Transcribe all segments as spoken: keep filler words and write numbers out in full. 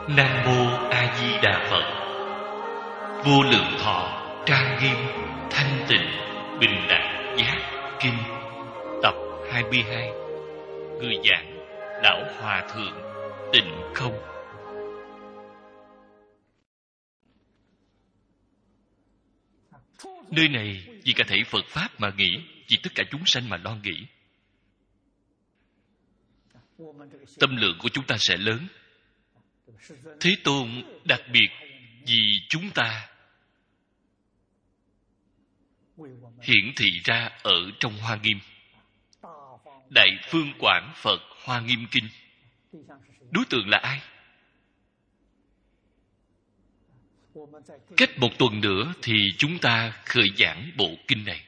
Nam Mô A Di Đà Phật. Vô Lượng Thọ Trang Nghiêm Thanh Tịnh Bình Đẳng Giác Kinh tập hai mươi hai. Người giảng Lão Hòa Thượng Tịnh Không. Nơi này vì cả thể Phật Pháp mà nghĩ, vì tất cả chúng sanh mà lo nghĩ. Tâm lượng của chúng ta sẽ lớn. Thế Tôn đặc biệt vì chúng ta hiển thị ra ở trong Hoa Nghiêm. Đại Phương Quảng Phật Hoa Nghiêm Kinh. Đối tượng là ai? Cách một tuần nữa thì chúng ta khởi giảng bộ kinh này.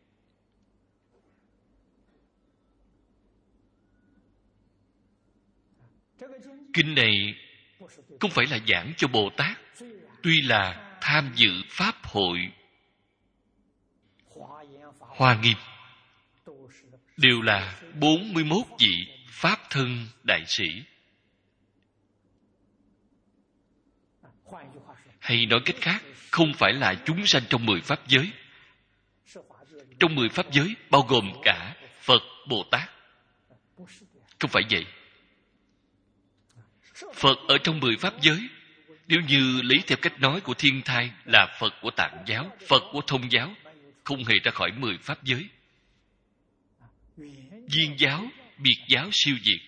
Kinh này không phải là giảng cho Bồ Tát. Tuy là tham dự Pháp hội Hoa Nghiêm, đều là bốn mươi mốt vị Pháp thân đại sĩ. Hay nói cách khác, không phải là chúng sanh trong mười Pháp giới. Trong mười Pháp giới bao gồm cả Phật, Bồ Tát. Không phải vậy. Phật ở trong mười Pháp giới, nếu như lấy theo cách nói của Thiên Thai là Phật của Tạng giáo, Phật của Thông giáo, không hề ra khỏi mười Pháp giới. Viên giáo, biệt giáo siêu diệt.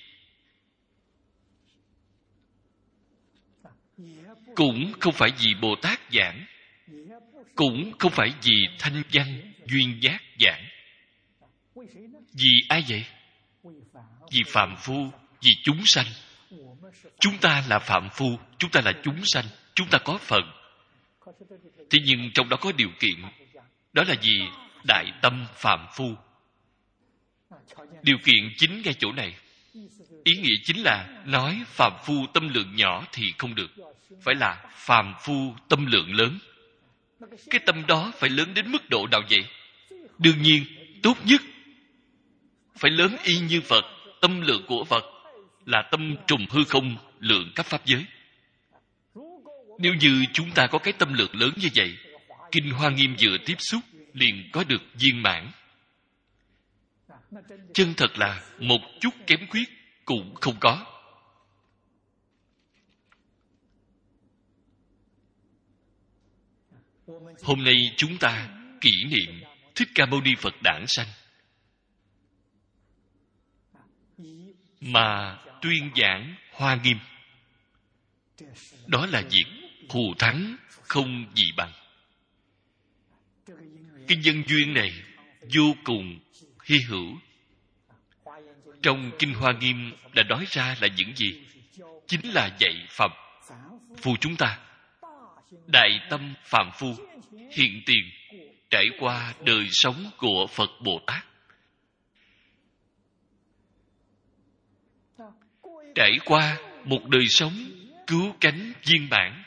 Cũng không phải vì Bồ Tát giảng, cũng không phải vì Thanh Văn, Duyên Giác giảng. Vì ai vậy? Vì phàm phu, vì chúng sanh. Chúng ta là phàm phu, chúng ta là chúng sanh, chúng ta có phần. Thế nhưng trong đó có điều kiện. Đó là gì? Đại tâm phàm phu. Điều kiện chính ngay chỗ này. Ý nghĩa chính là nói phàm phu tâm lượng nhỏ thì không được. Phải là phàm phu tâm lượng lớn. Cái tâm đó phải lớn đến mức độ nào vậy? Đương nhiên, tốt nhất phải lớn y như Phật. Tâm lượng của Phật là tâm trùng hư không lượng các pháp giới. Nếu như chúng ta có cái tâm lượng lớn như vậy, Kinh Hoa Nghiêm vừa tiếp xúc liền có được viên mãn. Chân thật là một chút kém khuyết cũng không có. Hôm nay chúng ta kỷ niệm Thích Ca Mâu Ni Phật đản sanh, mà tuyên giảng Hoa Nghiêm. Đó là việc thù thắng không gì bằng. Cái nhân duyên này vô cùng hy hữu. Trong Kinh Hoa Nghiêm đã nói ra là những gì? Chính là dạy phàm phu chúng ta. Đại tâm phàm phu hiện tiền trải qua đời sống của Phật Bồ Tát. Trải qua một đời sống cứu cánh viên mãn.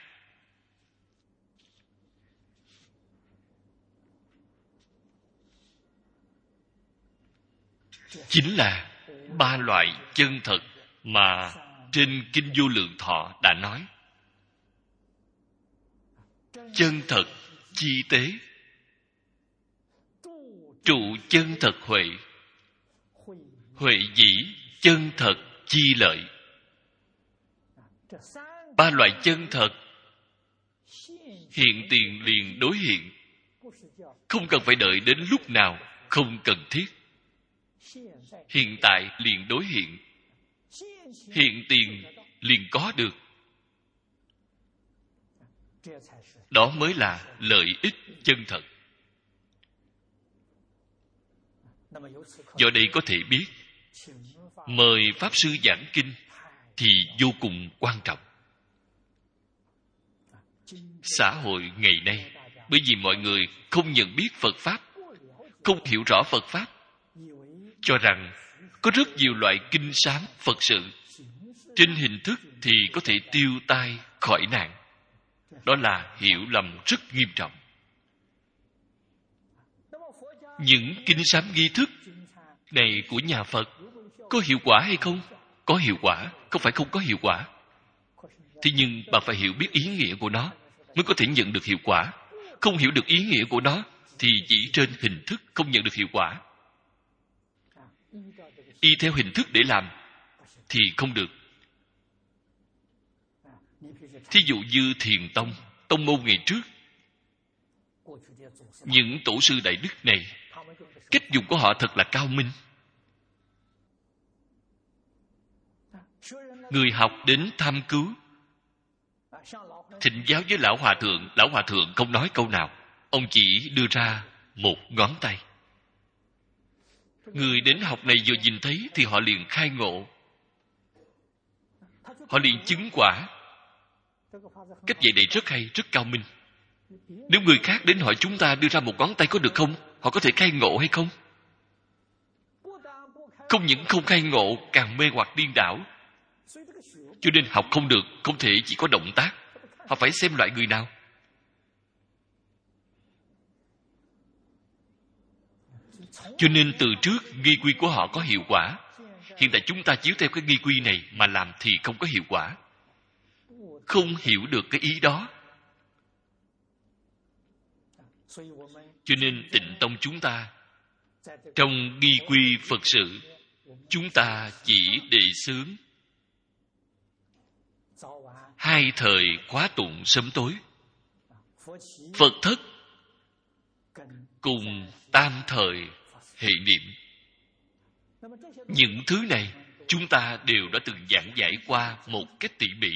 Chính là ba loại chân thật mà trên Kinh Vô Lượng Thọ đã nói. Chân thật chi tế, trụ chân thật huệ, huệ dĩ chân thật chi lợi. Ba loại chân thật hiện tiền liền đối hiện, không cần phải đợi đến lúc nào, không cần thiết. Hiện tại liền đối hiện, hiện tiền liền có được. Đó mới là lợi ích chân thật. Do đây có thể biết, mời Pháp Sư giảng kinh thì vô cùng quan trọng. Xã hội ngày nay, bởi vì mọi người không nhận biết Phật Pháp, không hiểu rõ Phật Pháp, cho rằng có rất nhiều loại kinh sám Phật sự, trên hình thức thì có thể tiêu tai khỏi nạn. Đó là hiểu lầm rất nghiêm trọng. Những kinh sám nghi thức này của nhà Phật có hiệu quả hay không? Có hiệu quả, không phải không có hiệu quả. Thế nhưng bạn phải hiểu biết ý nghĩa của nó mới có thể nhận được hiệu quả. Không hiểu được ý nghĩa của nó thì chỉ trên hình thức không nhận được hiệu quả. Y theo hình thức để làm thì không được. Thí dụ như Thiền Tông, tông môn ngày trước, những tổ sư đại đức này, cách dùng của họ thật là cao minh. Người học đến tham cứu, thỉnh giáo với lão hòa thượng. Lão hòa thượng không nói câu nào, ông chỉ đưa ra một ngón tay. Người đến học này vừa nhìn thấy thì họ liền khai ngộ, họ liền chứng quả. Cách dạy này rất hay, rất cao minh. Nếu người khác đến hỏi chúng ta đưa ra một ngón tay có được không, họ có thể khai ngộ hay không? Không những không khai ngộ, càng mê hoặc điên đảo. Cho nên học không được, không thể chỉ có động tác. Họ phải xem loại người nào. Cho nên từ trước nghi quy của họ có hiệu quả. Hiện tại chúng ta chiếu theo cái nghi quy này mà làm thì không có hiệu quả. Không hiểu được cái ý đó. Cho nên Tịnh Tông chúng ta, trong nghi quy Phật sự, chúng ta chỉ đề xướng hai thời khóa tụng sớm tối, Phật thất cùng tam thời hệ niệm. Những thứ này chúng ta đều đã từng giảng giải qua một cách tỉ mỉ.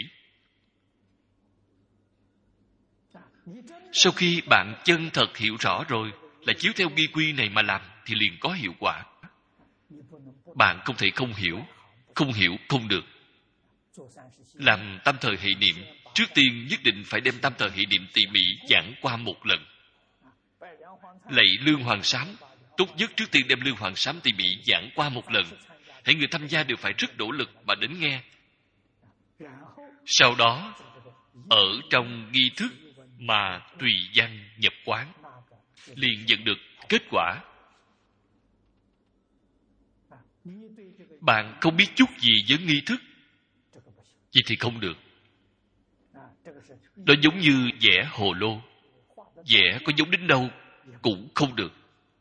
Sau khi bạn chân thật hiểu rõ rồi, là chiếu theo nghi quy này mà làm thì liền có hiệu quả. Bạn không thể không hiểu. Không hiểu không được. Làm tam thời hệ niệm, trước tiên nhất định phải đem tam thời hệ niệm tỉ mỉ giảng qua một lần. Lạy Lương Hoàng Sám, tốt nhất trước tiên đem Lương Hoàng Sám tỉ mỉ giảng qua một lần. Hãy người tham gia đều phải rất nỗ lực mà đến nghe. Sau đó, ở trong nghi thức mà tùy văn nhập quán, liền nhận được kết quả. Bạn không biết chút gì với nghi thức, vậy thì không được. Đó giống như vẽ hồ lô, vẽ có giống đến đâu cũng không được.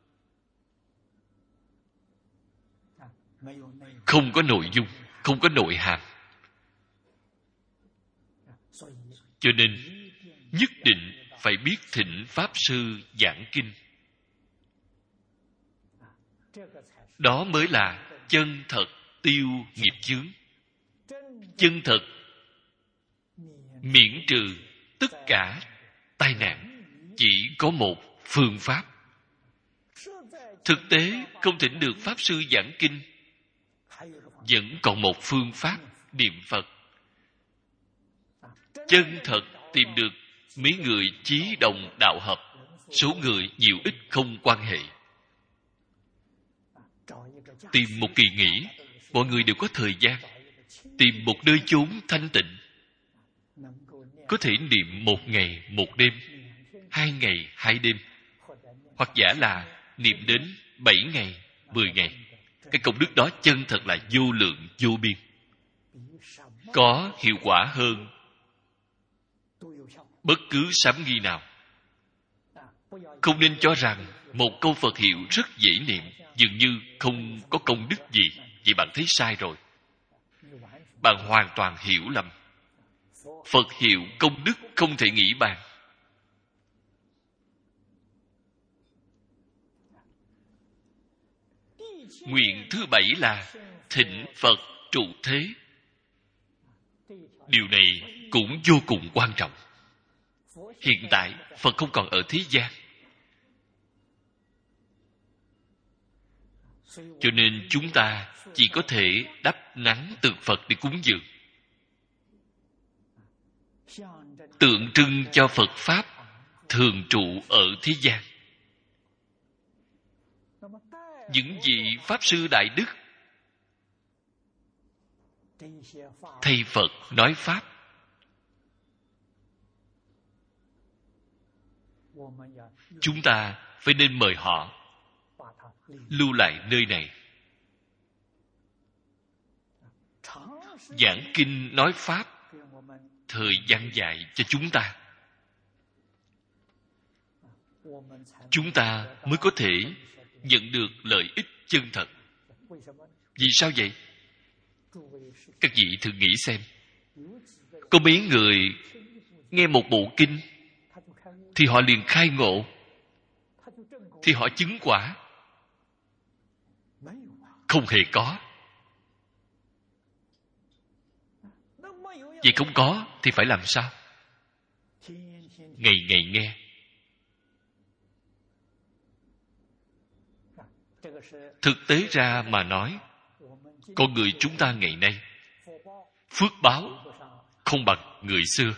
Không có nội dung, không có nội hàm. Cho nên nhất định phải biết thỉnh Pháp Sư giảng kinh. Đó mới là chân thật tiêu nghiệp chướng. Chân thật miễn trừ tất cả tai nạn. Chỉ có một phương pháp. Thực tế không thỉnh được Pháp Sư giảng kinh, vẫn còn một phương pháp niệm Phật. Chân thật tìm được mấy người chí đồng đạo hợp, số người nhiều ít không quan hệ. Tìm một kỳ nghỉ, mọi người đều có thời gian. Tìm một nơi chốn thanh tịnh, có thể niệm một ngày một đêm, hai ngày hai đêm, hoặc giả là niệm đến bảy ngày, mười ngày. Cái công đức đó chân thật là vô lượng vô biên, có hiệu quả hơn bất cứ sám nghi nào. Không nên cho rằng một câu Phật hiệu rất dễ niệm, dường như không có công đức gì. Vậy bạn thấy sai rồi. Bạn hoàn toàn hiểu lầm. Phật hiệu công đức không thể nghĩ bàn. Nguyện thứ bảy là thỉnh Phật trụ thế. Điều này cũng vô cùng quan trọng. Hiện tại Phật không còn ở thế gian, cho nên chúng ta chỉ có thể đắp nắng tượng Phật để cúng dường, tượng trưng cho Phật Pháp thường trụ ở thế gian. Những vị Pháp Sư Đại Đức thầy Phật nói Pháp, chúng ta phải nên mời họ lưu lại nơi này, giảng kinh nói Pháp thời gian dài cho chúng ta, chúng ta mới có thể nhận được lợi ích chân thật. Vì sao vậy? Các vị thử nghĩ xem, có mấy người nghe một bộ kinh thì họ liền khai ngộ, thì họ chứng quả? Không hề có. Vậy không có thì phải làm sao? Ngày ngày nghe. Thực tế ra mà nói, con người chúng ta ngày nay phước báo không bằng người xưa.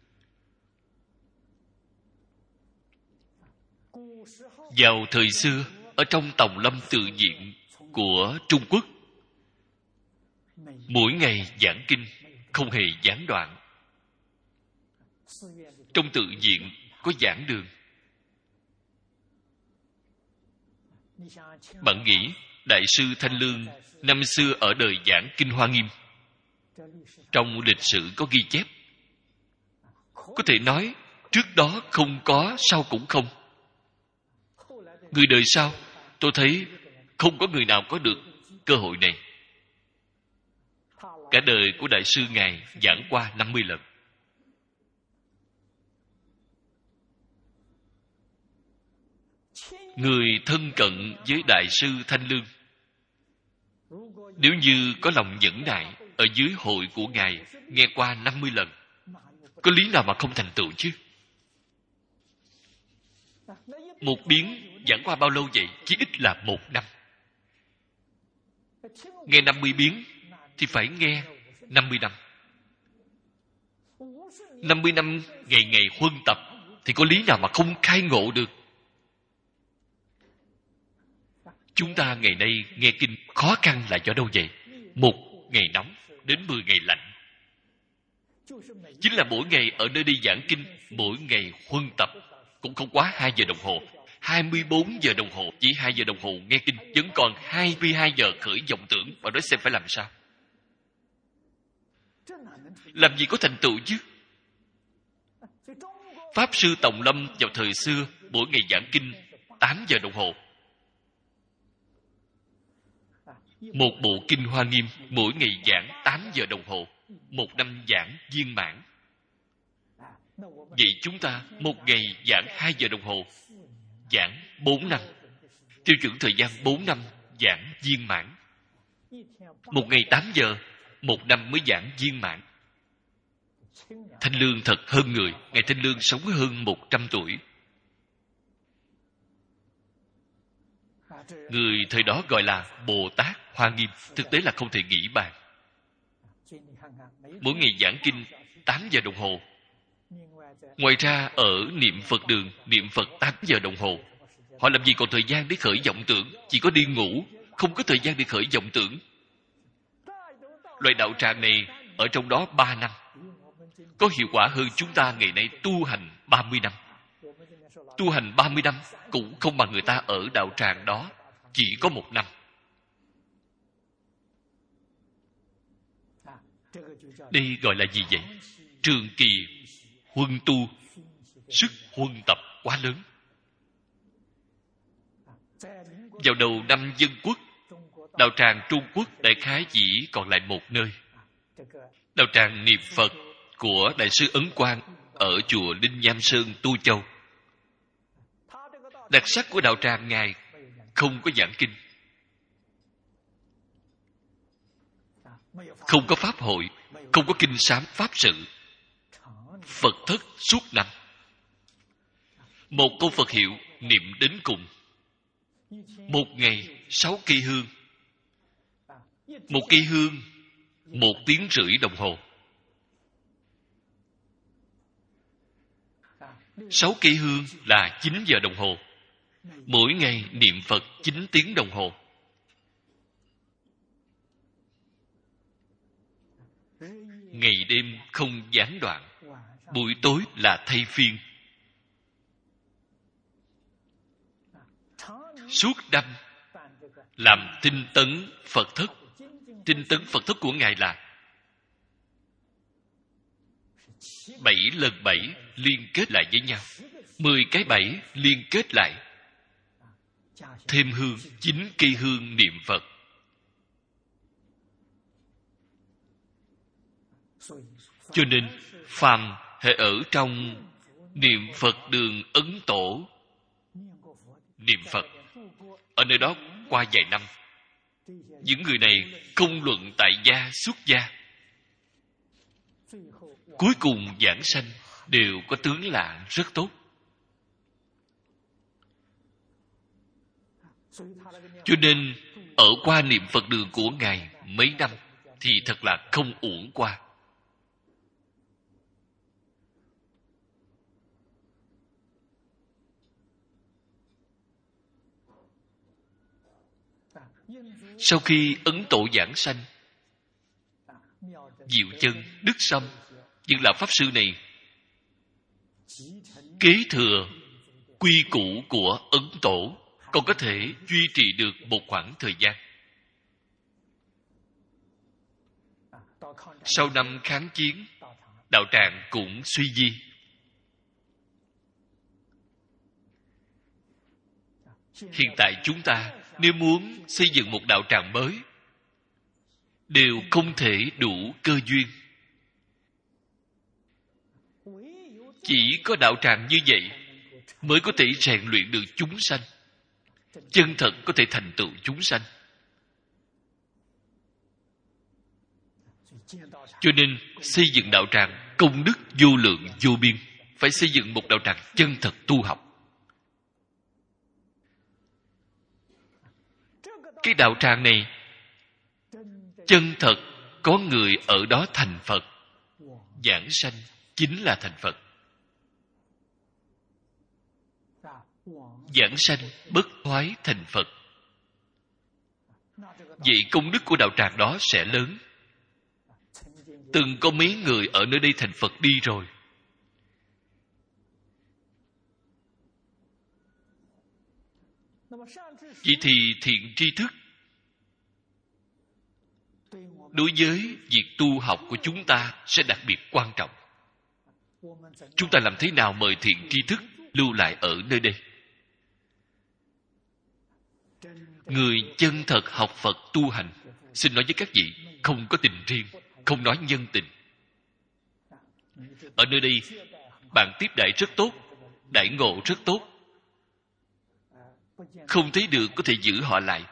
Vào thời xưa, ở trong Tòng Lâm Tự Viện của Trung Quốc, mỗi ngày giảng kinh, không hề gián đoạn. Trong tự viện có giảng đường. Bạn nghĩ Đại sư Thanh Lương năm xưa ở đời giảng Kinh Hoa Nghiêm, trong lịch sử có ghi chép, có thể nói trước đó không có, sau cũng không. Người đời sau, tôi thấy không có người nào có được cơ hội này. Cả đời của Đại sư Ngài giảng qua năm mươi lần. Người thân cận với Đại sư Thanh Lương, nếu như có lòng nhẫn nại, ở dưới hội của Ngài nghe qua năm mươi lần, có lý nào mà không thành tựu chứ? Một biến giảng qua bao lâu vậy? Chỉ ít là một năm. Nghe năm mươi biến thì phải nghe năm mươi năm. năm mươi năm ngày ngày huân tập thì có lý nào mà không khai ngộ được? Chúng ta ngày nay nghe kinh khó khăn là do đâu vậy? Một ngày nóng đến mười ngày lạnh. Chính là mỗi ngày ở nơi đi giảng kinh, mỗi ngày huân tập cũng không quá hai giờ đồng hồ. hai mươi bốn giờ đồng hồ, chỉ hai giờ đồng hồ nghe kinh, vẫn còn hai mươi hai giờ khởi vọng tưởng. Và nói xem phải làm sao? Làm gì có thành tựu chứ? Pháp Sư Tòng Lâm vào thời xưa, mỗi ngày giảng kinh tám giờ đồng hồ. Một bộ Kinh Hoa Nghiêm, mỗi ngày giảng tám giờ đồng hồ. Một năm giảng viên mãn. Vậy chúng ta, một ngày giảng hai giờ đồng hồ, giảng bốn năm. Tiêu chuẩn thời gian bốn năm giảng viên mãn. Một ngày tám giờ, một năm mới giảng viên mãn. Thanh Lương thật hơn người. Ngài Thanh Lương sống hơn một trăm tuổi. Người thời đó gọi là Bồ Tát Hoa Nghiêm. Thực tế là không thể nghĩ bàn. Mỗi ngày giảng kinh tám giờ đồng hồ. Ngoài ra ở niệm Phật đường, niệm Phật tám giờ đồng hồ. Họ làm gì còn thời gian để khởi vọng tưởng? Chỉ có đi ngủ, không có thời gian để khởi vọng tưởng. Loại đạo tràng này ở trong đó ba năm, có hiệu quả hơn chúng ta ngày nay tu hành ba mươi năm. Tu hành ba mươi năm cũng không bằng người ta ở đạo tràng đó chỉ có một năm. Đây gọi là gì vậy? Trường kỳ huân tu, sức huân tập quá lớn. Vào đầu năm Dân Quốc, đạo tràng Trung Quốc đại khái chỉ còn lại một nơi. Đạo tràng niệm Phật của Đại sư Ấn Quang ở chùa Linh Nham Sơn, Tu Châu. Đặc sắc của đạo tràng Ngài không có giảng kinh, không có pháp hội, không có kinh sám pháp sự. Phật thất suốt năm. Một câu Phật hiệu niệm đến cùng. Một ngày sáu cây hương. Một cây hương một tiếng rưỡi đồng hồ. Sáu cây hương là chín giờ đồng hồ. Mỗi ngày niệm Phật chín tiếng đồng hồ. Ngày đêm không gián đoạn. Buổi tối là thay phiên. Suốt năm làm tinh tấn Phật thất. Tinh tấn Phật thất của Ngài là Bảy lần bảy liên kết lại với nhau. Mười cái bảy liên kết lại. Thêm hương, chín cây hương niệm Phật. Cho nên, phàm hệ ở trong niệm Phật đường Ấn Tổ niệm Phật, ở nơi đó qua vài năm, những người này không luận tại gia xuất gia, cuối cùng giảng sanh đều có tướng lạ rất tốt. Cho nên ở qua niệm Phật đường của Ngài mấy năm thì thật là không uổng qua. Sau khi Ấn Tổ giảng sanh, Diệu Chân, Đức Sâm, những lão pháp sư này kế thừa quy củ của Ấn Tổ, còn có thể duy trì được một khoảng thời gian. Sau năm kháng chiến, đạo tràng cũng suy di. Hiện tại chúng ta nếu muốn xây dựng một đạo tràng mới, đều không thể đủ cơ duyên. Chỉ có đạo tràng như vậy mới có thể rèn luyện được chúng sanh, chân thật có thể thành tựu chúng sanh. Cho nên xây dựng đạo tràng công đức vô lượng vô biên. Phải xây dựng một đạo tràng chân thật tu học. Cái đạo tràng này chân thật có người ở đó thành Phật, giảng sanh chính là thành Phật. Giảng sanh bất thoái thành Phật. Vậy công đức của đạo tràng đó sẽ lớn. Từng có mấy người ở nơi đây thành Phật đi rồi. Vậy thì thiện tri thức đối với việc tu học của chúng ta sẽ đặc biệt quan trọng. Chúng ta làm thế nào mời thiện tri thức lưu lại ở nơi đây? Người chân thật học Phật tu hành, xin nói với các vị, không có tình riêng, không nói nhân tình. Ở nơi đây, bạn tiếp đãi rất tốt, đãi ngộ rất tốt. Không thấy được có thể giữ họ lại.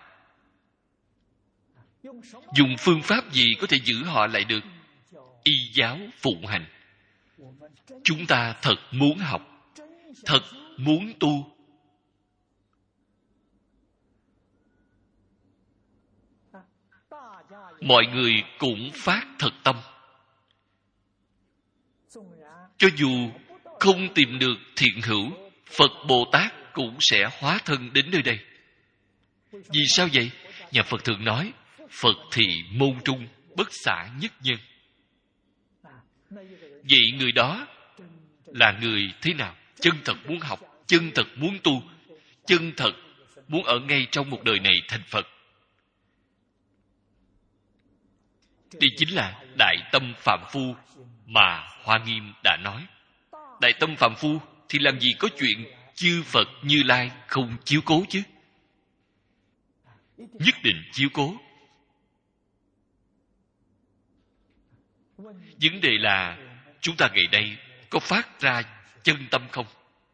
Dùng phương pháp gì có thể giữ họ lại được? Y giáo phụng hành. Chúng ta thật muốn học, thật muốn tu. Mọi người cũng phát thật tâm. Cho dù không tìm được thiện hữu, Phật Bồ Tát cũng sẽ hóa thân đến nơi đây. Vì sao vậy? Nhà Phật thường nói, Phật thì môn trung, bất xả nhất nhân. Vậy người đó là người thế nào? Chân thật muốn học, chân thật muốn tu, chân thật muốn ở ngay trong một đời này thành Phật. Đây chính là đại tâm phạm phu mà Hoa Nghiêm đã nói. Đại tâm phạm phu thì làm gì có chuyện chư Phật Như Lai không chiếu cố chứ? Nhất định chiếu cố. Vấn đề là chúng ta ngày đây có phát ra chân tâm không?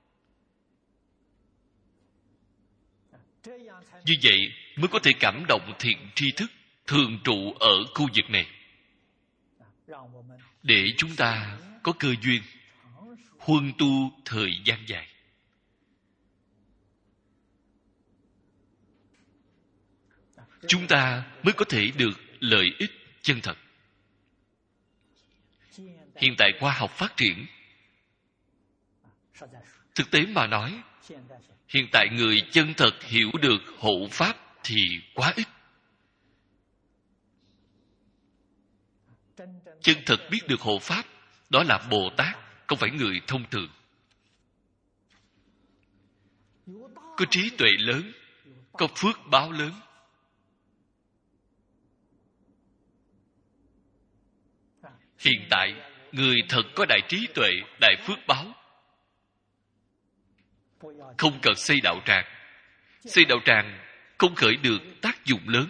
Như vậy mới có thể cảm động thiện tri thức thường trụ ở khu vực này, để chúng ta có cơ duyên huân tu thời gian dài. Chúng ta mới có thể được lợi ích chân thật. Hiện tại khoa học phát triển, thực tế mà nói, hiện tại người chân thật hiểu được hộ pháp thì quá ít. Chân thật biết được hộ pháp, đó là Bồ Tát, không phải người thông thường. Có trí tuệ lớn, có phước báo lớn. Hiện tại người thật có đại trí tuệ, đại phước báo, không cần xây đạo tràng. Xây đạo tràng không khởi được tác dụng lớn.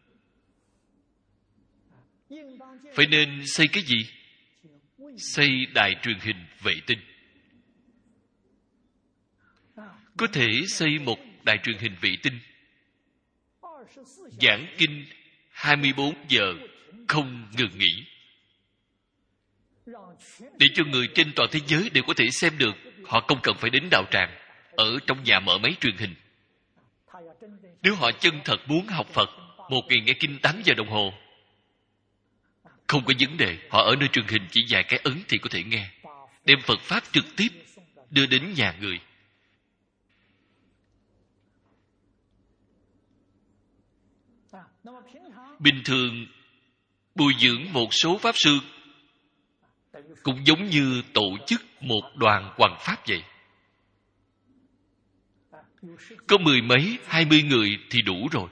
Phải nên xây cái gì? Xây đài truyền hình vệ tinh. Có thể xây một đài truyền hình vệ tinh, giảng kinh hai mươi bốn giờ không ngừng nghỉ, để cho người trên toàn thế giới đều có thể xem được. Họ không cần phải đến đạo tràng, ở trong nhà mở máy truyền hình. Nếu họ chân thật muốn học Phật, một ngày nghe kinh tám giờ đồng hồ, không có vấn đề. Họ ở nơi truyền hình chỉ vài cái ấn thì có thể nghe. Đem Phật Pháp trực tiếp đưa đến nhà người. Bình thường bồi dưỡng một số Pháp Sư cũng giống như tổ chức một đoàn hoằng Pháp vậy. Có mười mấy, hai mươi người thì đủ rồi.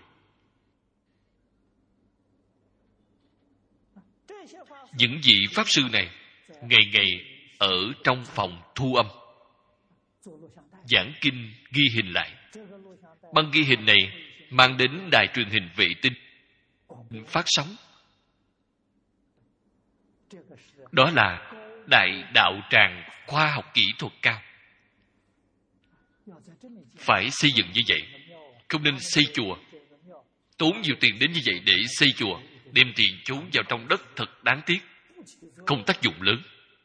Những vị Pháp Sư này ngày ngày ở trong phòng thu âm, giảng kinh ghi hình lại. Băng ghi hình này mang đến đài truyền hình vệ tinh, phát sóng. Đó là đại đạo tràng khoa học kỹ thuật cao. Phải xây dựng như vậy. Không nên xây chùa, tốn nhiều tiền đến như vậy để xây chùa, đem tiền trốn vào trong đất thật đáng tiếc, không tác dụng lớn.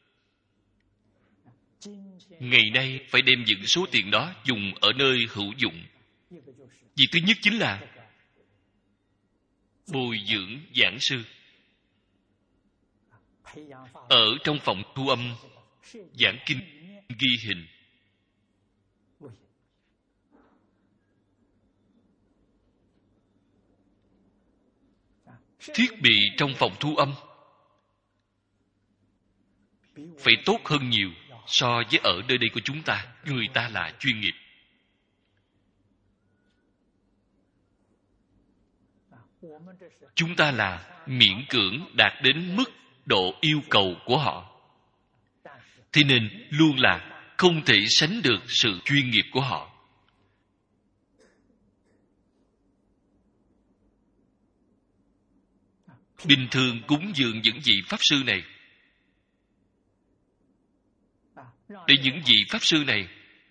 Ngày nay phải đem những số tiền đó dùng ở nơi hữu dụng. Việc thứ nhất chính là bồi dưỡng giảng sư. Ở trong phòng thu âm, giảng kinh ghi hình. Thiết bị trong phòng thu âm phải tốt hơn nhiều so với ở nơi đây của chúng ta. Người ta là chuyên nghiệp. Chúng ta là miễn cưỡng đạt đến mức độ yêu cầu của họ. Thế nên luôn là không thể sánh được sự chuyên nghiệp của họ. Bình thường cúng dường những vị Pháp Sư này, để những vị Pháp Sư này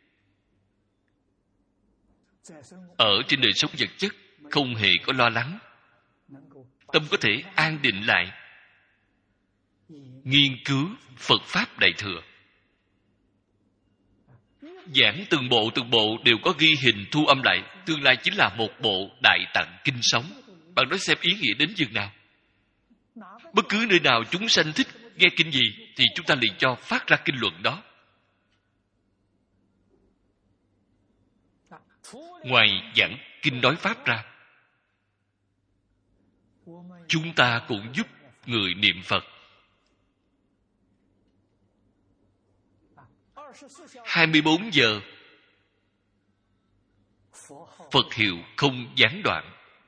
ở trên đời sống vật chất không hề có lo lắng, tâm có thể an định lại, nghiên cứu Phật Pháp Đại Thừa. Giảng từng bộ từng bộ đều có ghi hình thu âm lại, tương lai chính là một bộ Đại Tạng Kinh sống. Bạn nói xem ý nghĩa đến chừng nào. Bất cứ nơi nào chúng sanh thích nghe kinh gì thì chúng ta liền cho phát ra kinh luận đó. Ngoài giảng kinh nói Pháp ra, chúng ta cũng giúp người niệm Phật. hai mươi bốn giờ Phật hiệu không gián đoạn.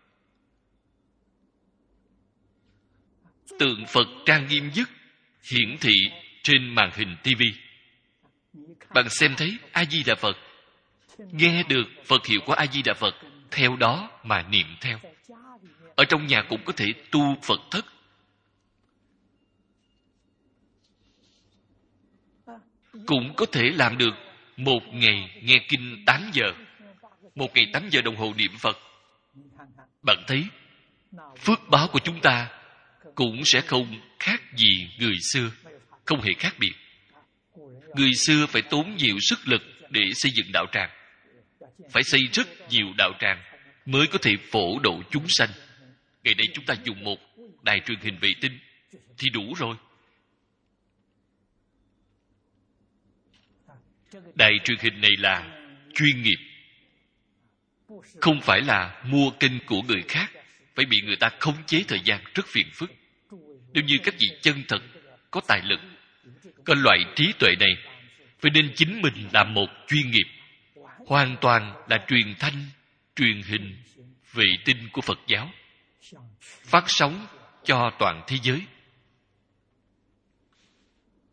Tượng Phật trang nghiêm nhất hiển thị trên màn hình tivi. Bạn xem thấy A Di Đà Phật, nghe được Phật hiệu của A Di Đà Phật, theo đó mà niệm theo. Ở trong nhà cũng có thể tu Phật thất. Cũng có thể làm được một ngày nghe kinh tám giờ, một ngày tám giờ đồng hồ niệm Phật. Bạn thấy phước báo của chúng ta cũng sẽ không khác gì người xưa, không hề khác biệt. Người xưa phải tốn nhiều sức lực để xây dựng đạo tràng, phải xây rất nhiều đạo tràng mới có thể phổ độ chúng sanh. Ngày nay chúng ta dùng một đài truyền hình vệ tinh thì đủ rồi. Đài truyền hình này là chuyên nghiệp, không phải là mua kênh của người khác, phải bị người ta khống chế thời gian, rất phiền phức. Nếu như các vị chân thật có tài lực, có loại trí tuệ này, phải nên chính mình làm một chuyên nghiệp, hoàn toàn là truyền thanh, truyền hình, vệ tinh của Phật giáo, phát sóng cho toàn thế giới.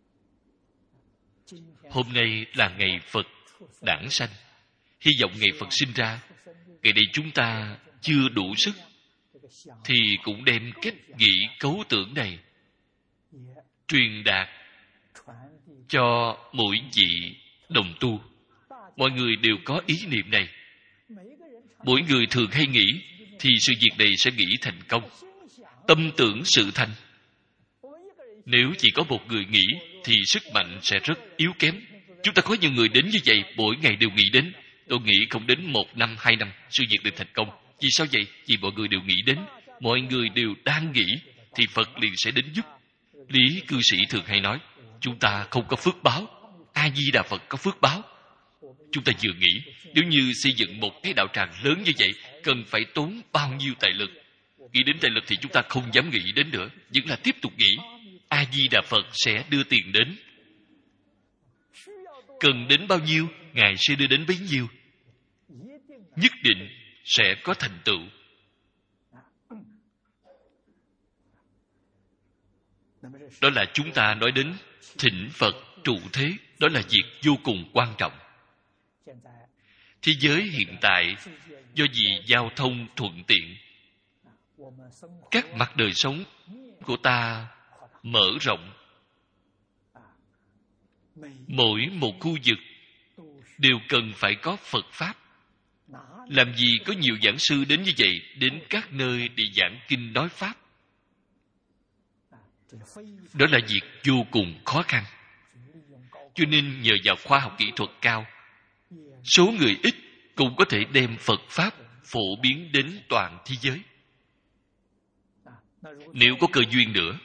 Hôm nay là ngày Phật đản sanh. Hy vọng ngày Phật sinh ra, ngày này chúng ta chưa đủ sức, thì cũng đem cách nghĩ cấu tưởng này truyền đạt cho mỗi vị đồng tu. Mọi người đều có ý niệm này. Mỗi người thường hay nghĩ, thì sự việc này sẽ nghĩ thành công. Tâm tưởng sự thành. Nếu chỉ có một người nghĩ, thì sức mạnh sẽ rất yếu kém. Chúng ta có nhiều người đến như vậy, mỗi ngày đều nghĩ đến. Tôi nghĩ không đến một năm, hai năm, sự việc được thành công. Vì sao vậy? Vì mọi người đều nghĩ đến. Mọi người đều đang nghĩ, thì Phật liền sẽ đến giúp. Lý cư sĩ thường hay nói, chúng ta không có phước báo. A-di-đà Phật có phước báo. Chúng ta vừa nghĩ, nếu như xây dựng một cái đạo tràng lớn như vậy, cần phải tốn bao nhiêu tài lực. Nghĩ đến tài lực thì chúng ta không dám nghĩ đến nữa, vẫn là tiếp tục nghĩ. A-di-đà Phật sẽ đưa tiền đến. Cần đến bao nhiêu, Ngài sẽ đưa đến bấy nhiêu. Nhất định sẽ có thành tựu. Đó là chúng ta nói đến thỉnh Phật trụ thế. Đó là việc vô cùng quan trọng. Thế giới hiện tại, do vì giao thông thuận tiện, các mặt đời sống của ta mở rộng. Mỗi một khu vực đều cần phải có Phật Pháp. Làm gì có nhiều giảng sư đến như vậy, đến các nơi để giảng kinh nói Pháp. Đó là việc vô cùng khó khăn. Cho nên nhờ vào khoa học kỹ thuật cao, số người ít cũng có thể đem Phật Pháp phổ biến đến toàn thế giới. Nếu có cơ duyên nữa,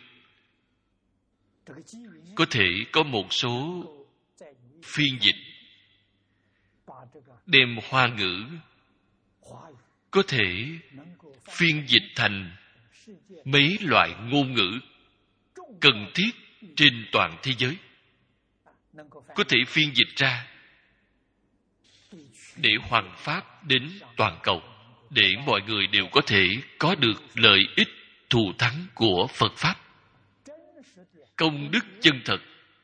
có thể có một số phiên dịch đem Hoa ngữ có thể phiên dịch thành mấy loại ngôn ngữ cần thiết trên toàn thế giới, có thể phiên dịch ra để hoằng pháp đến toàn cầu, để mọi người đều có thể có được lợi ích thù thắng của Phật Pháp. Công đức chân thật.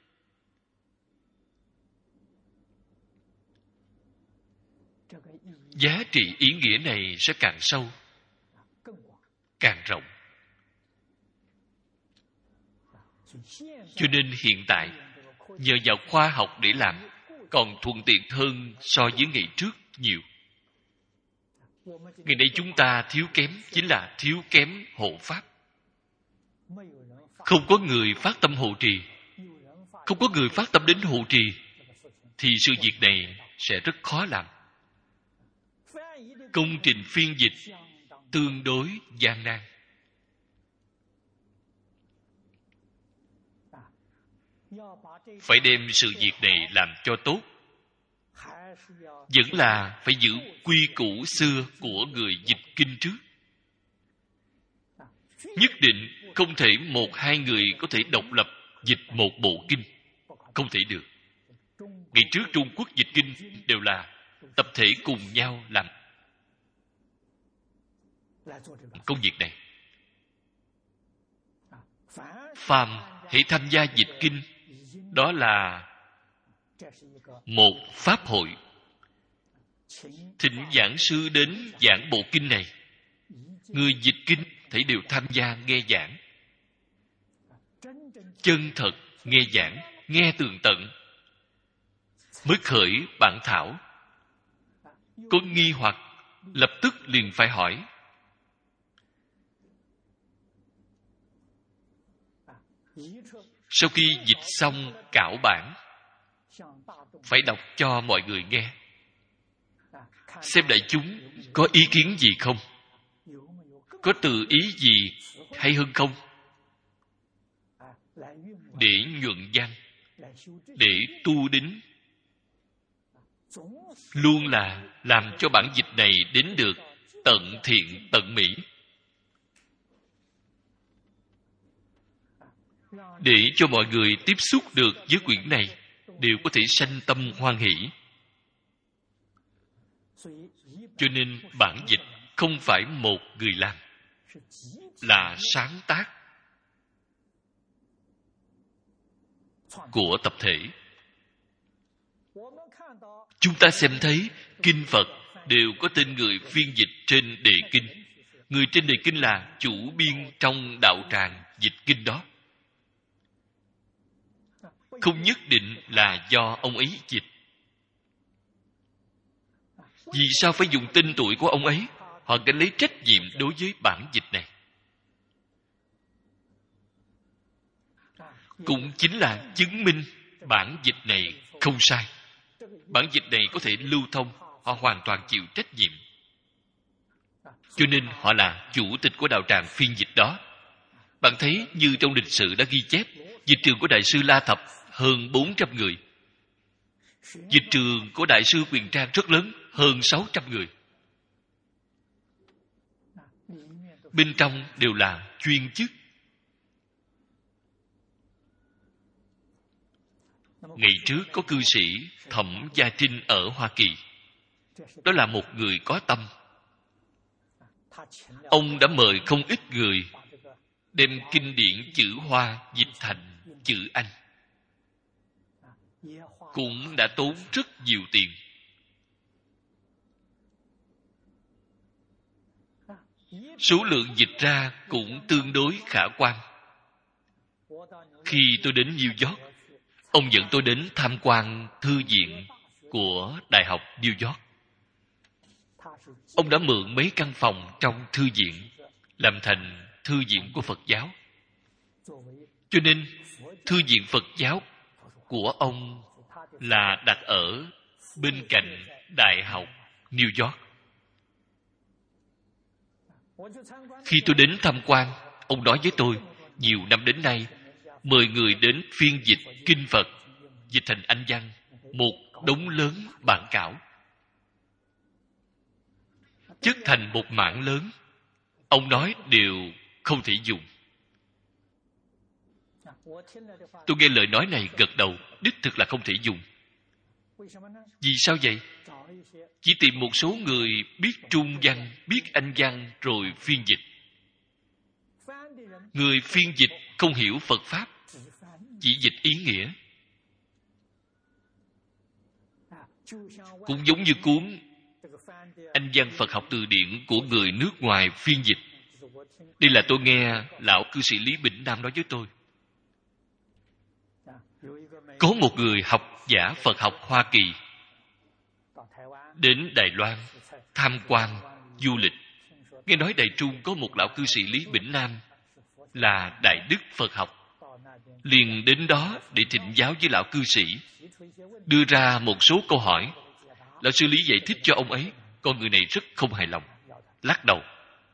Giá trị ý nghĩa này sẽ càng sâu, càng rộng. Cho nên hiện tại, nhờ vào khoa học để làm, còn thuận tiện hơn so với ngày trước nhiều. Ngày nay chúng ta thiếu kém chính là thiếu kém hộ Pháp. Không có người phát tâm hộ trì, không có người phát tâm đến hộ trì, thì sự việc này sẽ rất khó làm. Công trình phiên dịch tương đối gian nan. Phải đem sự việc này làm cho tốt, vẫn là phải giữ quy củ xưa của người dịch kinh trước. Nhất định không thể một hai người có thể độc lập dịch một bộ kinh. Không thể được. Ngày trước Trung Quốc dịch kinh đều là tập thể cùng nhau làm công việc này. Phàm hãy tham gia dịch kinh, đó là một pháp hội. Thỉnh giảng sư đến giảng bộ kinh này, người dịch kinh thảy đều tham gia nghe giảng. Chân thật nghe giảng, nghe tường tận, mới khởi bản thảo. Có nghi hoặc lập tức liền phải hỏi. Sau khi dịch xong cảo bản, phải đọc cho mọi người nghe, xem đại chúng có ý kiến gì không, có từ ý gì hay hơn không, để nhuận văn, để tu đính, luôn là làm cho bản dịch này đến được tận thiện tận mỹ, để cho mọi người tiếp xúc được với quyển này đều có thể sanh tâm hoan hỷ. Cho nên bản dịch không phải một người làm, là sáng tác của tập thể. Chúng ta xem thấy kinh Phật đều có tên người phiên dịch trên đề kinh. Người trên đề kinh là chủ biên trong đạo tràng dịch kinh đó. Không nhất định là do ông ấy dịch. Vì sao phải dùng tên tuổi của ông ấy? Họ gánh lấy trách nhiệm đối với bản dịch này. Cũng chính là chứng minh bản dịch này không sai. Bản dịch này có thể lưu thông, họ hoàn toàn chịu trách nhiệm. Cho nên họ là chủ tịch của đạo tràng phiên dịch đó. Bạn thấy như trong lịch sử đã ghi chép, dịch trường của Đại sư La Thập hơn bốn trăm người. Dịch trường của Đại sư Quyền Trang rất lớn, hơn sáu trăm người. Bên trong đều là chuyên chức. Ngày trước có cư sĩ Thẩm Gia Trinh ở Hoa Kỳ. Đó là một người có tâm. Ông đã mời không ít người đem kinh điển chữ Hoa dịch thành chữ Anh. Cũng đã tốn rất nhiều tiền. Số lượng dịch ra cũng tương đối khả quan. Khi tôi đến New York, ông dẫn tôi đến tham quan thư viện của Đại học New York. Ông đã mượn mấy căn phòng trong thư viện làm thành thư viện của Phật giáo. Cho nên thư viện Phật giáo của ông là đặt ở bên cạnh Đại học New York. Khi tôi đến tham quan, ông nói với tôi, nhiều năm đến nay, mời người đến phiên dịch kinh Phật, dịch thành Anh văn, một đống lớn bản cảo. Chất thành một mảng lớn, ông nói đều không thể dùng. Tôi nghe lời nói này gật đầu, đích thực là không thể dùng. Vì sao vậy? Chỉ tìm một số người biết Trung văn, biết Anh văn rồi phiên dịch. Người phiên dịch không hiểu Phật Pháp, chỉ dịch ý nghĩa. Cũng giống như cuốn Anh văn Phật học từ điển của người nước ngoài phiên dịch. Đây là tôi nghe lão cư sĩ Lý Bỉnh Nam nói với tôi. Có một người học giả Phật học Hoa Kỳ đến Đài Loan tham quan du lịch. Nghe nói Đài Trung có một lão cư sĩ Lý Bỉnh Nam là Đại Đức Phật học. Liền đến đó để thỉnh giáo với lão cư sĩ, đưa ra một số câu hỏi. Lão sư Lý giải thích cho ông ấy. Con người này rất không hài lòng, lắc đầu.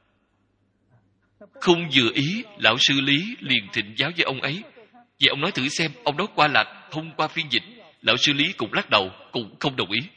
Không vừa ý, lão sư Lý liền thỉnh giáo với ông ấy. Vậy ông nói thử xem, ông nói qua là thông qua phiên dịch. Lão sư Lý cũng lắc đầu, cũng không đồng ý.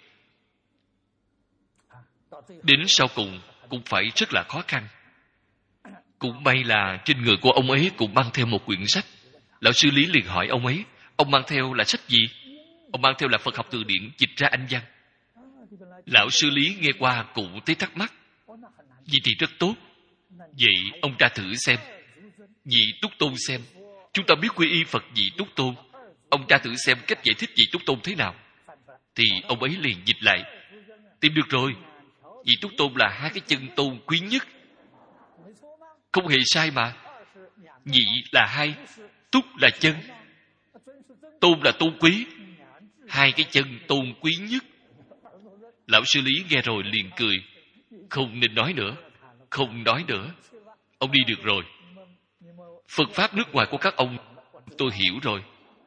Đến sau cùng cũng phải rất là khó khăn. Cũng may là trên người của ông ấy cũng mang theo một quyển sách. Lão sư Lý liền hỏi ông ấy, ông mang theo là sách gì? Ông mang theo là Phật học từ điển dịch ra Anh văn. Lão sư Lý nghe qua cũng thấy thắc mắc. Vậy thì rất tốt. Vậy ông tra thử xem. Nhị Túc Tôn xem. Chúng ta biết quy y Phật Nhị Túc Tôn. Ông tra thử xem cách giải thích Nhị Túc Tôn thế nào. Thì ông ấy liền dịch lại. Tìm được rồi. Nhị Túc Tôn là hai cái chân tôn quý nhất. Không hề sai mà. Nhị là hai, túc là chân, tôn là tôn quý. Hai cái chân tôn quý nhất. Lão sư Lý nghe rồi liền cười. Không nên nói nữa. Không nói nữa. Ông đi được rồi. Phật Pháp nước ngoài của các ông tôi hiểu rồi.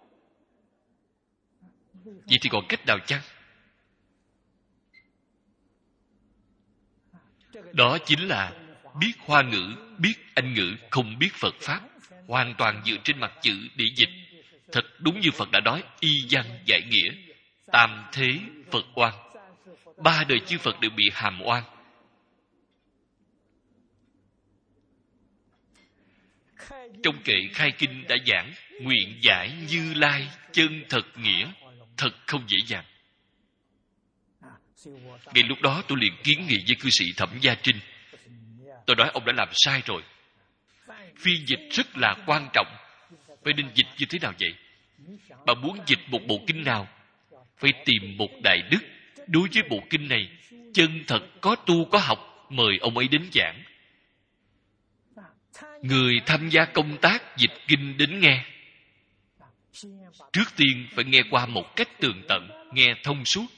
Vậy thì còn cách nào chăng? Đó chính là biết Hoa ngữ, biết Anh ngữ, không biết Phật Pháp. Hoàn toàn dựa trên mặt chữ để dịch. Thật đúng như Phật đã nói, y văn giải nghĩa. Tam thế Phật oan. Ba đời chư Phật đều bị hàm oan. Trong kệ khai kinh đã giảng, nguyện giải Như Lai chân thật nghĩa, thật không dễ dàng. Ngay lúc đó tôi liền kiến nghị với cư sĩ Thẩm Gia Trinh. Tôi nói ông đã làm sai rồi. Phiên dịch rất là quan trọng. Vậy nên dịch như thế nào vậy? Bà muốn dịch một bộ kinh nào phải tìm một đại đức đối với bộ kinh này chân thật có tu có học, mời ông ấy đến giảng. Người tham gia công tác dịch kinh đến nghe, trước tiên phải nghe qua một cách tường tận, nghe thông suốt.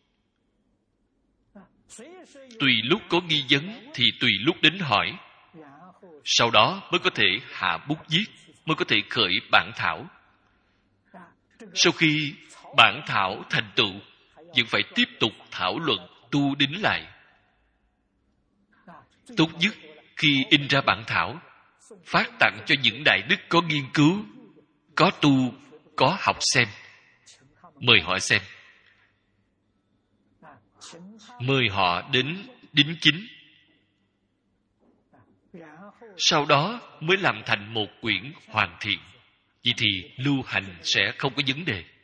Tùy lúc có nghi vấn thì tùy lúc đến hỏi, sau đó mới có thể hạ bút viết, mới có thể khởi bản thảo. Sau khi bản thảo thành tựu, vẫn phải tiếp tục thảo luận, tu đính lại. Tốt nhất khi in ra bản thảo, phát tặng cho những đại đức có nghiên cứu, có tu, có học xem. Mời họ xem. Mời họ đến đính chính. Sau đó mới làm thành một quyển hoàn thiện. Vậy thì lưu hành sẽ không có vấn đề.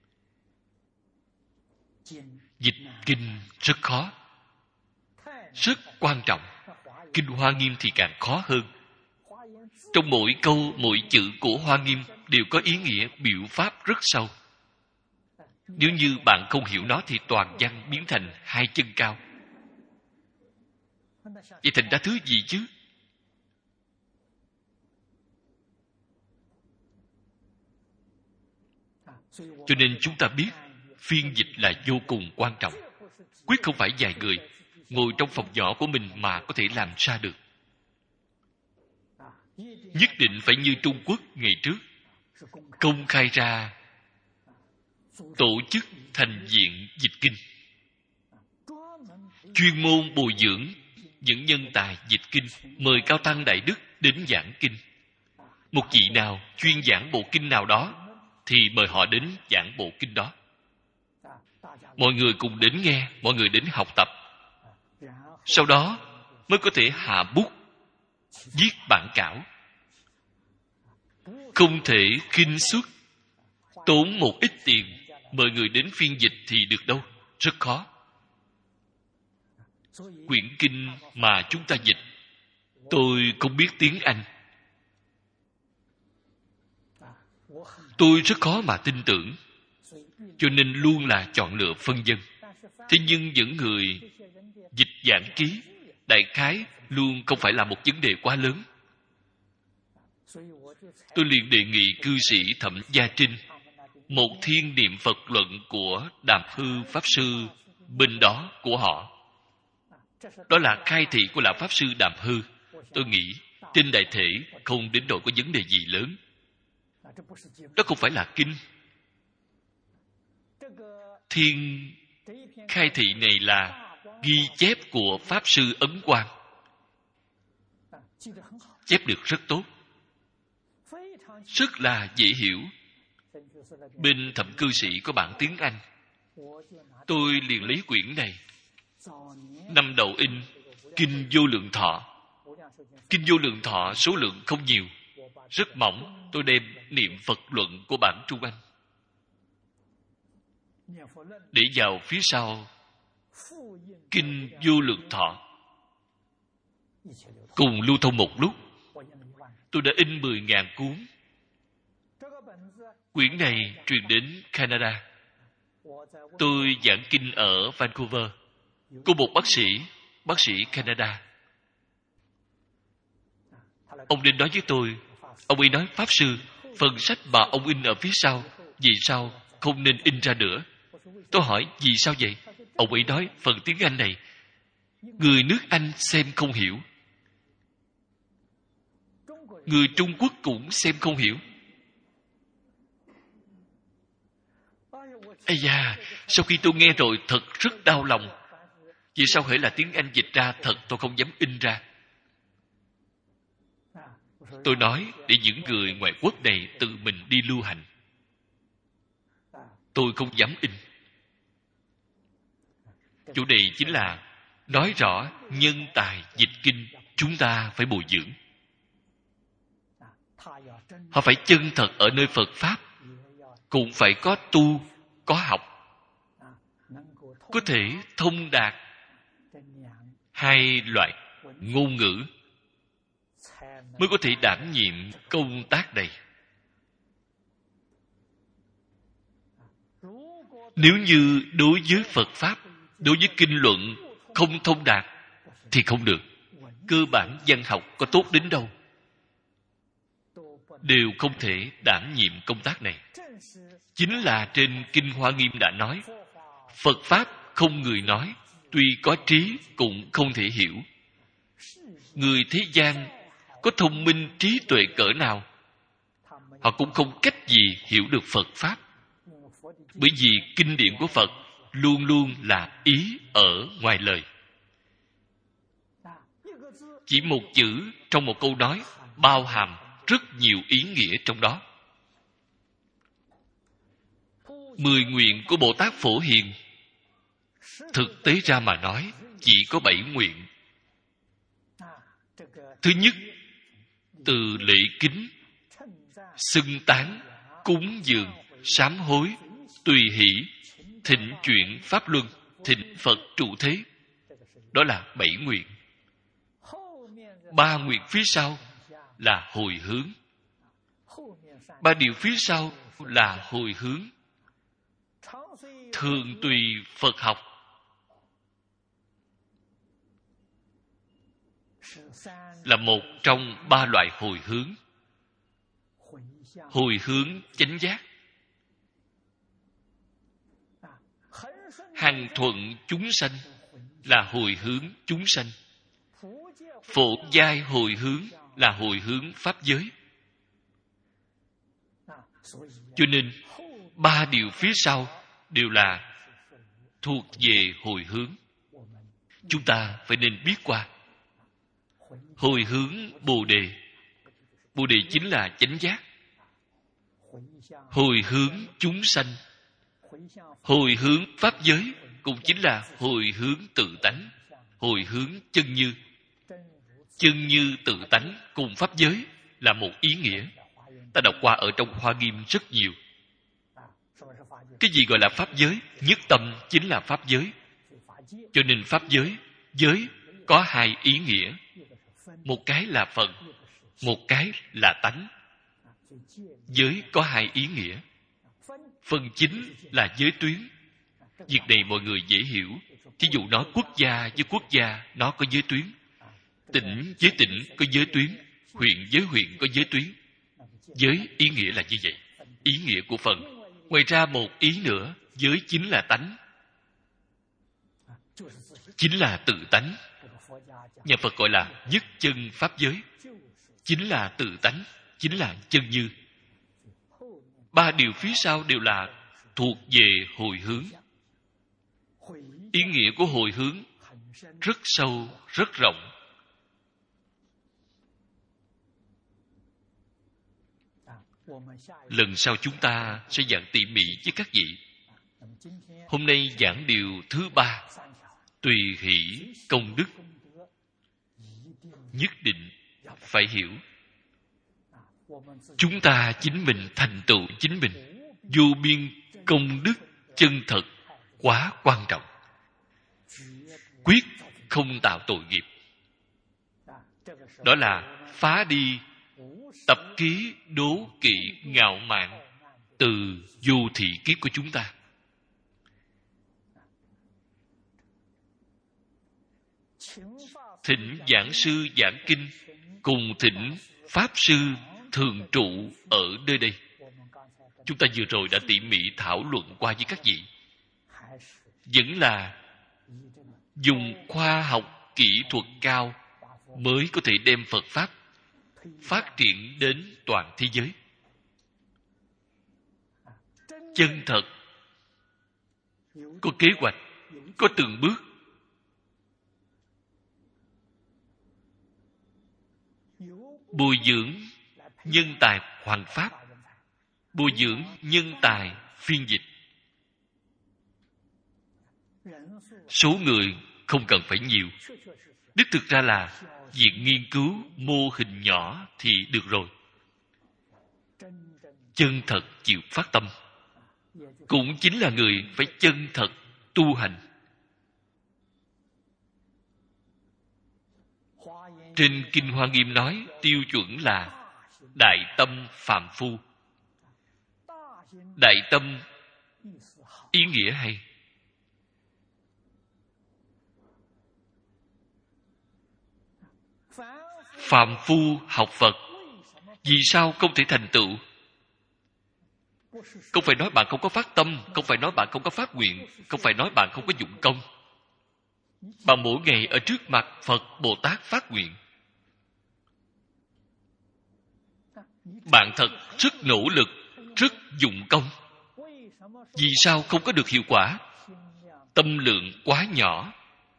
Dịch kinh rất khó, rất quan trọng. Kinh Hoa Nghiêm thì càng khó hơn. Trong mỗi câu, mỗi chữ của Hoa Nghiêm đều có ý nghĩa biểu pháp rất sâu. Nếu như bạn không hiểu nó thì toàn văn biến thành hai chân cao. Vậy thành ra thứ gì chứ? Cho nên chúng ta biết phiên dịch là vô cùng quan trọng. Quyết không phải vài người ngồi trong phòng nhỏ của mình mà có thể làm ra được. Nhất định phải như Trung Quốc ngày trước, công khai ra tổ chức thành viện dịch kinh, chuyên môn bồi dưỡng những nhân tài dịch kinh, mời cao tăng đại đức đến giảng kinh. Một vị nào chuyên giảng bộ kinh nào đó thì mời họ đến giảng bộ kinh đó. Mọi người cùng đến nghe, mọi người đến học tập. Sau đó mới có thể hạ bút, viết bản cảo. Không thể khinh suất, tốn một ít tiền mời người đến phiên dịch thì được đâu, rất khó. Quyển kinh mà chúng ta dịch, tôi không biết tiếng Anh. Tôi rất khó mà tin tưởng, cho nên luôn là chọn lựa phân dân. Thế nhưng những người dịch giảng ký, đại khái luôn không phải là một vấn đề quá lớn. Tôi liền đề nghị cư sĩ Thẩm Gia Trinh, một thiên niệm Phật luận của Đàm Hư Pháp Sư bên đó của họ. Đó là khai thị của Lão Pháp Sư Đàm Hư. Tôi nghĩ trên đại thể không đến độ có vấn đề gì lớn. Đó không phải là kinh. Thiên khai thị này là ghi chép của Pháp Sư Ấn Quang. Chép được rất tốt, rất là dễ hiểu. Bên thẩm cư sĩ có bản tiếng Anh. Tôi liền lấy quyển này. Năm đầu in Kinh Vô Lượng Thọ. Kinh Vô Lượng Thọ số lượng không nhiều, rất mỏng. Tôi đem niệm Phật luận của bản Trung Anh để vào phía sau Kinh Vô Lượng Thọ, cùng lưu thông một lúc. Tôi đã in mười ngàn cuốn. Quyển này truyền đến Canada. Tôi giảng kinh ở Vancouver. Có một bác sĩ, bác sĩ Canada. Ông đến nói với tôi, ông ấy nói: Pháp Sư, phần sách mà ông in ở phía sau, vì sao không nên in ra nữa? Tôi hỏi, vì sao vậy? Ông ấy nói, phần tiếng Anh này, người nước Anh xem không hiểu, người Trung Quốc cũng xem không hiểu. Ây da, sau khi tôi nghe rồi thật rất đau lòng. Vì sao hễ là tiếng Anh dịch ra, thật tôi không dám in ra. Tôi nói để những người ngoại quốc này tự mình đi lưu hành. Tôi không dám in. Chủ đề chính là nói rõ nhân tài dịch kinh chúng ta phải bồi dưỡng. Họ phải chân thật ở nơi Phật Pháp, cũng phải có tu, có học, có thể thông đạt hai loại ngôn ngữ, mới có thể đảm nhiệm công tác này. Nếu như đối với Phật Pháp, đối với kinh luận không thông đạt thì không được. Cơ bản văn học có tốt đến đâu đều không thể đảm nhiệm công tác này. Chính là trên Kinh Hoa Nghiêm đã nói, Phật Pháp không người nói, tuy có trí cũng không thể hiểu. Người thế gian có thông minh trí tuệ cỡ nào, họ cũng không cách gì hiểu được Phật Pháp. Bởi vì kinh điển của Phật luôn luôn là ý ở ngoài lời. Chỉ một chữ trong một câu nói bao hàm rất nhiều ý nghĩa trong đó. Mười nguyện của Bồ Tát Phổ Hiền thực tế ra mà nói chỉ có bảy nguyện. Thứ nhất, từ lễ kính, xưng tán, cúng dường, sám hối, tùy hỷ, thịnh chuyển pháp luân, thịnh Phật trụ thế. Đó là bảy nguyện. Ba nguyện phía sau là hồi hướng. Ba điều phía sau là hồi hướng. Thường tùy Phật học. Là một trong ba loại hồi hướng. Hồi hướng chánh giác. Hằng thuận chúng sanh là hồi hướng chúng sanh. Phổ giai hồi hướng là hồi hướng pháp giới. Cho nên ba điều phía sau đều là thuộc về hồi hướng. Chúng ta phải nên biết qua. Hồi hướng Bồ Đề. Bồ Đề chính là chánh giác. Hồi hướng chúng sanh. Hồi hướng pháp giới cũng chính là hồi hướng tự tánh. Hồi hướng chân như. Chân như tự tánh cùng pháp giới là một ý nghĩa. Ta đọc qua ở trong Hoa Nghiêm rất nhiều. Cái gì gọi là pháp giới? Nhất tâm chính là pháp giới. Cho nên pháp giới, giới có hai ý nghĩa. Một cái là phần, một cái là tánh. Giới có hai ý nghĩa. Phần chính là giới tuyến. Việc này mọi người dễ hiểu. Thí dụ nói quốc gia với quốc gia, nó có giới tuyến. Tỉnh với tỉnh có giới tuyến. Huyện với huyện có giới tuyến. Giới ý nghĩa là như vậy. Ý nghĩa của phần. Ngoài ra một ý nữa, giới chính là tánh. Chính là tự tánh. Nhà Phật gọi là nhất chân pháp giới. Chính là tự tánh. Chính là chân như. Ba điều phía sau đều là thuộc về hồi hướng. Ý nghĩa của hồi hướng rất sâu, rất rộng. Lần sau chúng ta sẽ giảng tỉ mỉ với các vị. Hôm nay giảng điều thứ ba, tùy hỷ công đức. Nhất định phải hiểu. Chúng ta chính mình thành tựu chính mình. Vô biên công đức chân thật quá quan trọng. Quyết không tạo tội nghiệp. Đó là phá đi tập ký đố kỵ ngạo mạn từ vô thị kiếp của chúng ta. Thỉnh giảng sư giảng kinh cùng thỉnh pháp sư thường trụ ở nơi đây. Chúng ta vừa rồi đã tỉ mỉ thảo luận qua với các vị. Vẫn là dùng khoa học kỹ thuật cao mới có thể đem Phật Pháp phát triển đến toàn thế giới. Chân thật, có kế hoạch, có từng bước. Bồi dưỡng nhân tài hoàn pháp, bồi dưỡng nhân tài phiên dịch. Số người không cần phải nhiều. Đích thực ra là việc nghiên cứu mô hình nhỏ thì được rồi. Chân thật chịu phát tâm, cũng chính là người phải chân thật tu hành. Trên Kinh Hoa Nghiêm nói tiêu chuẩn là đại tâm phàm phu. Đại tâm ý nghĩa hay. Phàm phu học Phật, vì sao không thể thành tựu? Không phải nói bạn không có phát tâm, không phải nói bạn không có phát nguyện, không phải nói bạn không có dụng công. Bạn mỗi ngày ở trước mặt Phật, Bồ Tát phát nguyện. Bạn thật rất nỗ lực, rất dụng công. Vì sao không có được hiệu quả? Tâm lượng quá nhỏ.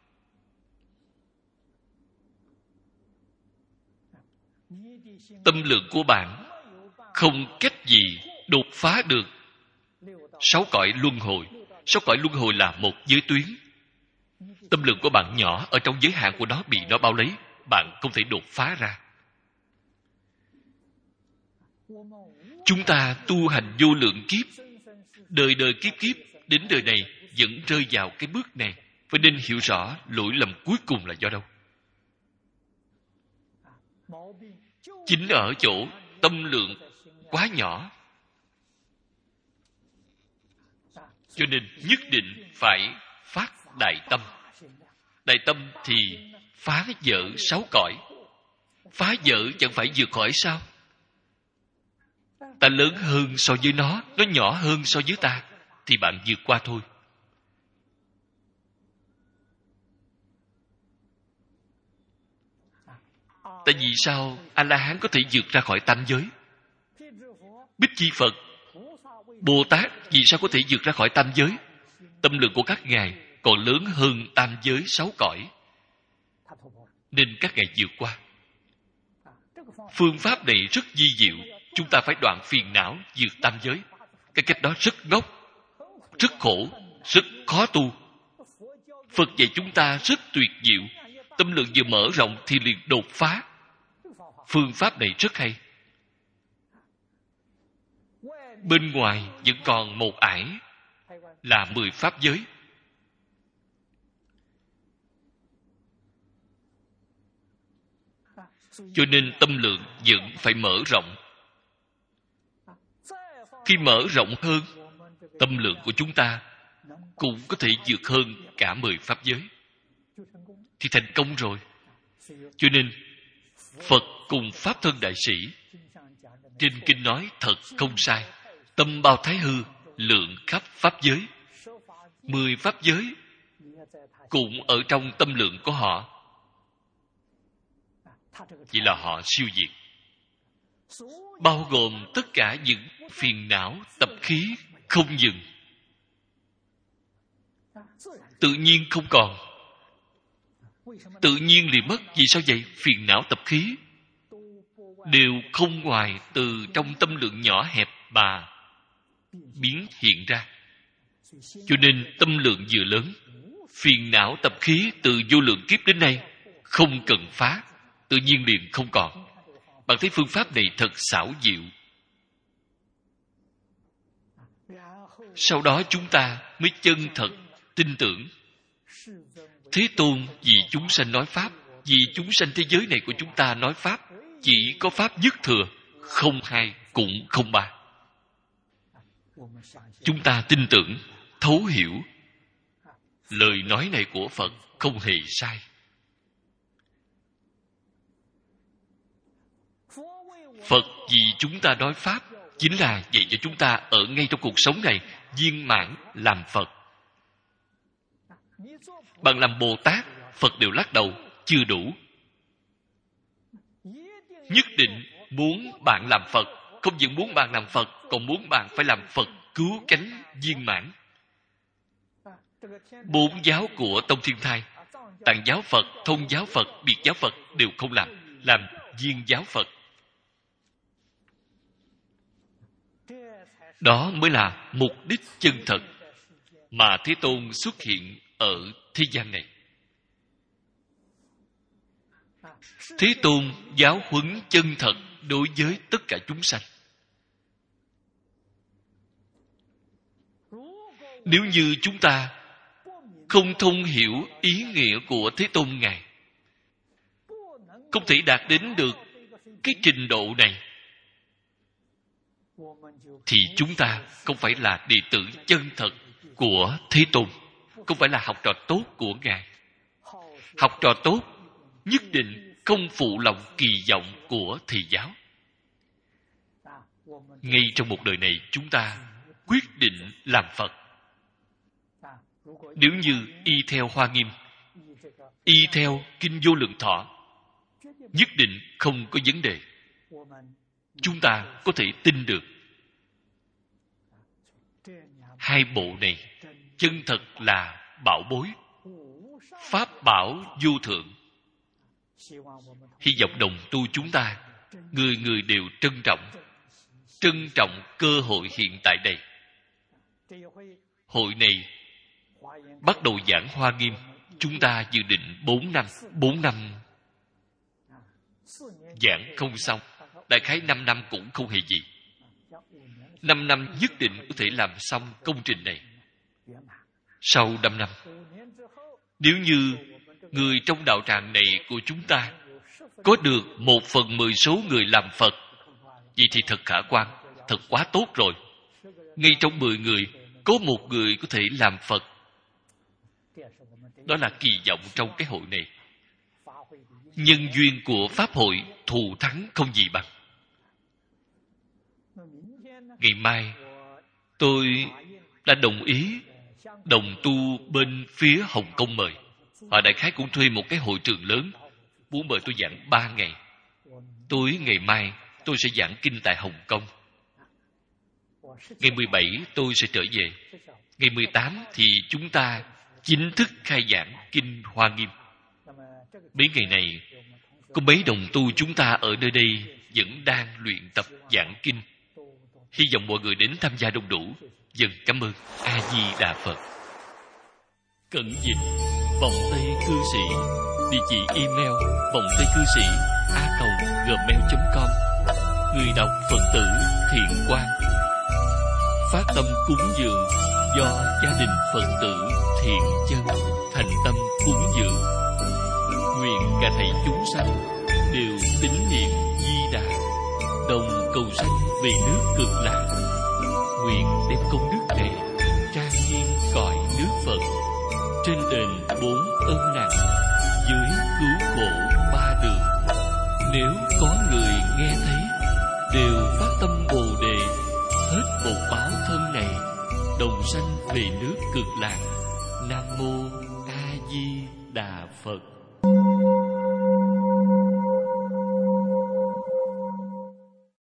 Tâm lượng của bạn không cách gì đột phá được sáu cõi luân hồi. Sáu cõi luân hồi là một giới tuyến. Tâm lượng của bạn nhỏ, ở trong giới hạn của nó bị nó bao lấy, bạn không thể đột phá ra. Chúng ta tu hành vô lượng kiếp, đời đời kiếp kiếp, đến đời này vẫn rơi vào cái bước này. Phải nên hiểu rõ lỗi lầm cuối cùng là do đâu. Chính ở chỗ tâm lượng quá nhỏ. Cho nên nhất định phải phát đại tâm. Đại tâm thì phá vỡ sáu cõi. Phá vỡ chẳng phải vượt khỏi sao? Ta lớn hơn so với nó, nó nhỏ hơn so với ta, thì bạn vượt qua thôi. Tại vì sao A-la-hán có thể vượt ra khỏi tam giới? Bích Chi Phật, Bồ Tát vì sao có thể vượt ra khỏi tam giới? Tâm lượng của các ngài còn lớn hơn tam giới sáu cõi, nên các ngài vượt qua. Phương pháp này rất vi diệu. Chúng ta phải đoạn phiền não, vượt tam giới. Cái cách đó rất ngốc, rất khổ, rất khó tu. Phật dạy chúng ta rất tuyệt diệu. Tâm lượng vừa mở rộng thì liền đột phá. Phương pháp này rất hay. Bên ngoài vẫn còn một ải là mười pháp giới. Cho nên tâm lượng vẫn phải mở rộng. Khi mở rộng hơn, tâm lượng của chúng ta cũng có thể vượt hơn cả mười pháp giới, thì thành công rồi. Cho nên Phật cùng Pháp Thân Đại Sĩ trên kinh nói thật không sai. Tâm bao thái hư, lượng khắp pháp giới. Mười pháp giới cũng ở trong tâm lượng của họ. Chỉ là họ siêu diệt, bao gồm tất cả những phiền não, tập khí không dừng, tự nhiên không còn. Tự nhiên liền mất. Vì sao vậy? Phiền não tập khí đều không ngoài từ trong tâm lượng nhỏ hẹp mà biến hiện ra. Cho nên tâm lượng vừa lớn, phiền não tập khí từ vô lượng kiếp đến nay không cần phá, tự nhiên liền không còn. Bạn thấy phương pháp này thật xảo diệu. Sau đó chúng ta mới chân thật tin tưởng Thế Tôn vì chúng sanh nói pháp, vì chúng sanh thế giới này của chúng ta nói pháp, chỉ có pháp nhất thừa, không hai cũng không ba. Chúng ta tin tưởng, thấu hiểu lời nói này của Phật không hề sai. Phật vì chúng ta nói pháp chính là dạy cho chúng ta ở ngay trong cuộc sống này viên mãn làm Phật. Bạn làm Bồ Tát, Phật đều lắc đầu, chưa đủ. Nhất định muốn bạn làm Phật. Không những muốn bạn làm Phật, còn muốn bạn phải làm Phật cứu cánh viên mãn. Bốn giáo của Tông Thiên Thai, Tạng giáo Phật, Thông giáo Phật, Biệt giáo Phật đều không làm, làm viên giáo Phật. Đó mới là mục đích chân thật mà Thế Tôn xuất hiện ở thế gian này. Thế Tôn giáo huấn chân thật đối với tất cả chúng sanh. Nếu như chúng ta không thông hiểu ý nghĩa của Thế Tôn Ngài, không thể đạt đến được cái trình độ này, thì chúng ta không phải là đệ tử chân thật của Thế Tôn, không phải là học trò tốt của Ngài. Học trò tốt nhất định không phụ lòng kỳ vọng của thầy giáo. Ngay trong một đời này, chúng ta quyết định làm Phật. Nếu như y theo Hoa Nghiêm, y theo Kinh Vô Lượng Thọ, nhất định không có vấn đề. Chúng ta có thể tin được. Hai bộ này chân thật là bảo bối, pháp bảo vô thượng. Hy vọng đồng tu chúng ta, người người đều trân trọng, trân trọng cơ hội hiện tại đây. Hội này bắt đầu giảng Hoa Nghiêm, chúng ta dự định bốn năm, bốn năm giảng không xong, đại khái năm năm cũng không hề gì. Năm năm nhất định có thể làm xong công trình này. Sau năm năm, nếu như người trong đạo tràng này của chúng ta có được một phần mười số người làm Phật, vậy thì thật khả quan, thật quá tốt rồi. Ngay trong mười người, có một người có thể làm Phật. Đó là kỳ vọng trong cái hội này. Nhân duyên của Pháp hội thù thắng không gì bằng. Ngày mai, tôi đã đồng ý đồng tu bên phía Hồng Kông mời. Họ đại khái cũng thuê một cái hội trường lớn, muốn mời tôi giảng ba ngày. Tối ngày mai, tôi sẽ giảng kinh tại Hồng Kông. Ngày mười bảy, tôi sẽ trở về. Ngày mười tám thì chúng ta chính thức khai giảng Kinh Hoa Nghiêm. Mấy ngày này, có mấy đồng tu chúng ta ở nơi đây vẫn đang luyện tập giảng kinh. Hy vọng mọi người đến tham gia đông đủ. Dần cảm ơn. A Di Đà Phật. Cẩn dịch vọng tây cư sĩ, địa chỉ email vọng tây cư sĩ a còng gmail chấm com. Người đọc Phật tử Thiện Quang. Phát tâm cúng dường do gia đình Phật tử Thiện Chân thành tâm cúng dường. Nguyện cả thảy chúng sanh đều tín niệm Di Đà, đồng cầu sanh về nước Cực Lạc. Nguyện đem công đức này trang nghiêm cõi nước Phật, trên đền bốn ân nặng, dưới cứu khổ ba đường. Nếu có người nghe thấy, đều phát tâm Bồ Đề, hết bổn báo thân này, đồng sanh về nước Cực Lạc. Nam mô A Di Đà Phật.